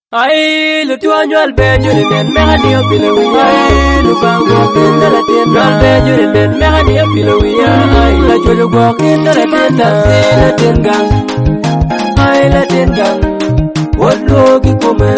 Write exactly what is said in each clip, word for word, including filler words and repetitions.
Ay, le tuaño al bello de men, me ganio pilawia. Ay, lu bango kinda la tienda al bello de men, me ganio pilawia. Ay, la cholo go kinda la tienda, la tienda. Ay, la tienda. Wallo ki come.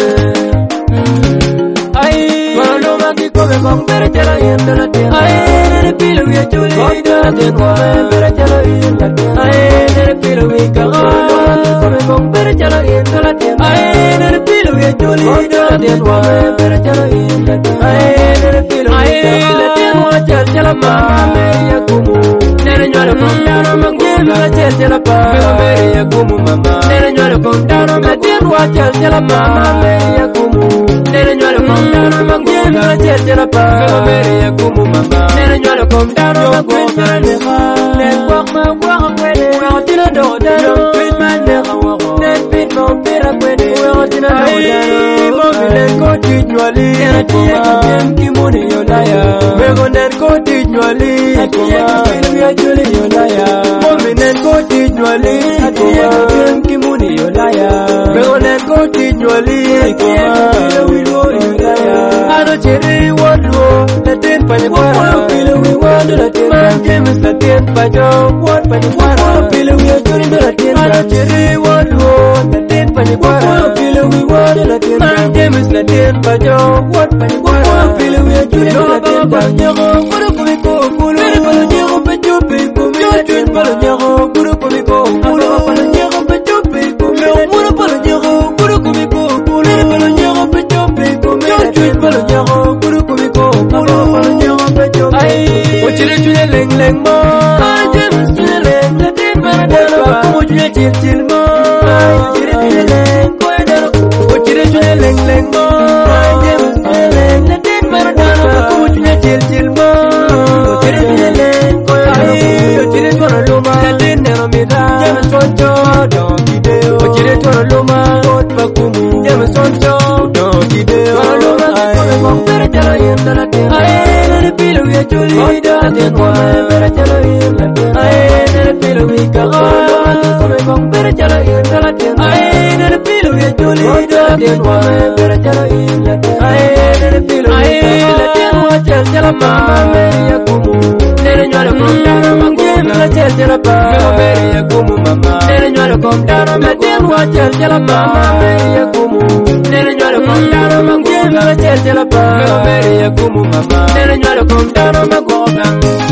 Ay, wallo ma ki come con per chala yenda la tienda. Ay, le pilawia chuli la tienda, per chala yenda la tienda. Ay, le pilawia ka wallo ma ki come con per chala yenda la tienda. Ay, le pilawia chuli la tienda, per chala yenda la tienda. Ay, le pilawia la tienda, chala chala mama me ya kumu. Nere nyore kontano mangena chala chala pa, me ya kumu mama. Nere nyore kontano me tienda chala chala mama me ya kumu. Nere nyore kontano mangena chala chala pa, me ya kumu mama. Nere nyore kontano mangena leha, nen kwak ma kwak kwede, watina do dano, pit man leha wako, nen pit mo pira kwede, watina do dano. Mo nen ko tijwali, nen tiye kipien kimuni yolaya, mego nen ko tijwali, tiye kipien ya juli yolaya. Mo nen ko tijwali, tiye kipien kimuni yolaya, mego nen ko tijwali, tiye kipien wilo yolaya. Ano chiri wadlo, latin panyakwara, pila wiwado latin, man james latin pajo, wad panyakwara, pila wiwado latin, ano chiri wadlo, latin panyakwara, pila wiwado latin, man james latin pajo, wad panyakwara, pila wiwado latin, panyago, kuro kumiko, kuro, palo nyego pecho piko, latin palo nyego, kuro kumiko, kuro, palo nyego pecho piko, kuro, palo nyego, kuro kumiko, kuro, palo nyego pecho piko, latin palo nyego, kuro kumiko, kuro, palo nyego pecho piko. Ay, ochile chule leng leng mo, ay james chule leng, latin maradano, como chule chil chil mo, ay ochile chule leng, koedano, ochile chule leng leng mo, ay james chule leng, latin maradano, como chule chil chil mo, ochile chule leng, koedano, ay ochile chule luma, latin nero mira, james soncho, don video, ochile chule luma, ot pakumu, james soncho, don video, luma, come con per chala yenda latin, ay nere pilo ya chuli, latin come per chala yenda latin, ay nere pilo wika, come con per chala yenda latin, ay nere pilo ya chuli, latin come per chala yenda latin, ay nere pilo wika, latin wa chal chala mama me ya kumu, nere nyore kontano mangena la chal chala pa, me ya kumu mama, nere nyore kontano me tin wa chal chala mama me ya kumu, nere nyore kontano mangena la chal chala pa, me ya kumu mama, nere nyore kontano magona.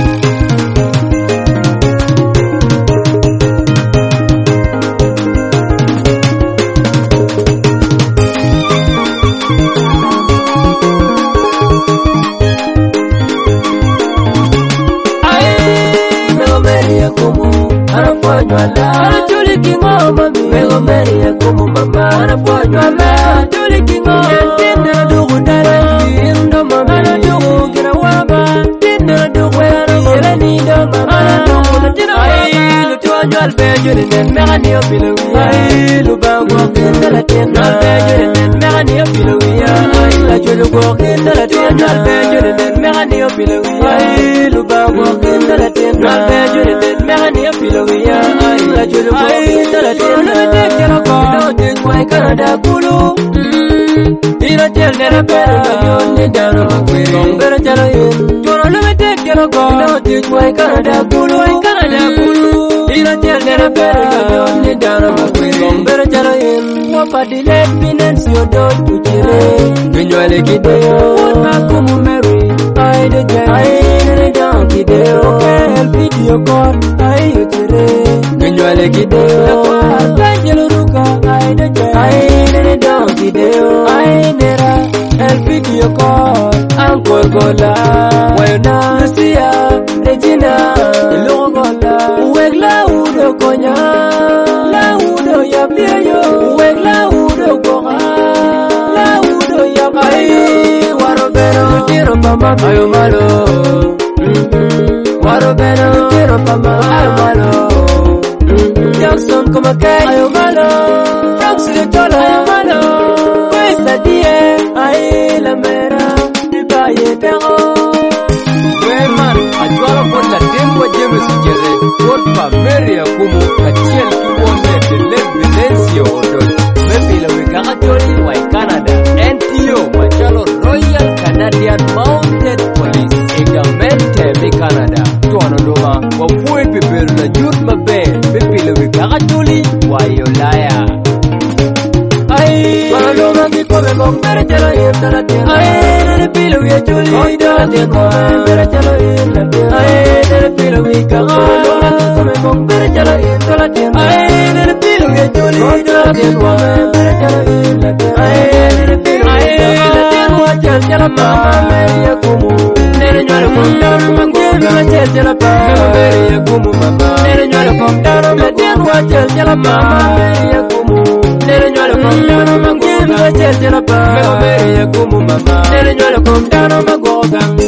Ana chuli kingo mami, mego meri ya kumu mama. Ana pojo ala, chuli kingo. Tina dugu dara, indo mami. Ana dugu kira waba, tina dugu yana kira nido mama. Ana dugu na tina waba. Ay, lu tuanyo al bejo de nen, mega niyo pilawia. Ay, lu bango kinda la tina. Al bejo de nen, mega niyo pilawia. Ay, la chulu go kinda la tina. Al bejo de nen, mega niyo pilawia. Ay, lu bango kinda la tina. Al bejo de nen, mega niyo pilawia. La chulu go kinda la tina. Le te quiero go, no te cuay Canada culo. Ira chel nera pero no yo ni dano makwe. Pero chalo yin, yo no le te quiero go, no te cuay Canada culo. Canada culo. Ira chel nera pero no yo ni dano makwe. Pero chalo yin, wapa di let pinencio do tu chile. Viñuele kideo, wapa como Mary. Ay de jay, ay de down kideo. Okay, el video call, ay yo chile. Viñuele kideo, Angelo Ruka, ay de jay, ay de down kideo. Ay nera, el video call, Uncle Gola. Buena, Lucia, Regina, Luego Gola. Uweg la udo konya, la udo ya plieyo. Uweg la udo goha, la udo ya plieyo. Waro beno, tiro pama, ayo malo. Waro beno, tiro pama, ayo malo. Jackson como que, ayo malo. Jackson de tola, ayo malo. Cuesta die, ay la mera, di valle pero. Weman, ayuaro por la tiempo James Cherre, por familia como Achel que wonde de Levencio, me pila we gaga joli, waikana Mangi come con bere chalo in la tienda. Aye, nere pilo we chuli. Oi da tienda. Bere chalo in la tienda. Aye, nere pilo we kaga. Mangi come con bere chalo in la tienda. Aye, nere pilo we chuli. Oi da tienda. Bere chalo in la tienda. Aye, nere pilo we kaga. La tienda wa chal chala mama meria kumu. Nere nyoro con daro mangi la chal chala mama meria kumu mama. Nere nyoro con daro la tienda wa chal chala mama meria kumu. Nere nyoro con daro mangi la chal chala mama meria kumu mama. Nere nyoro con daro magoga.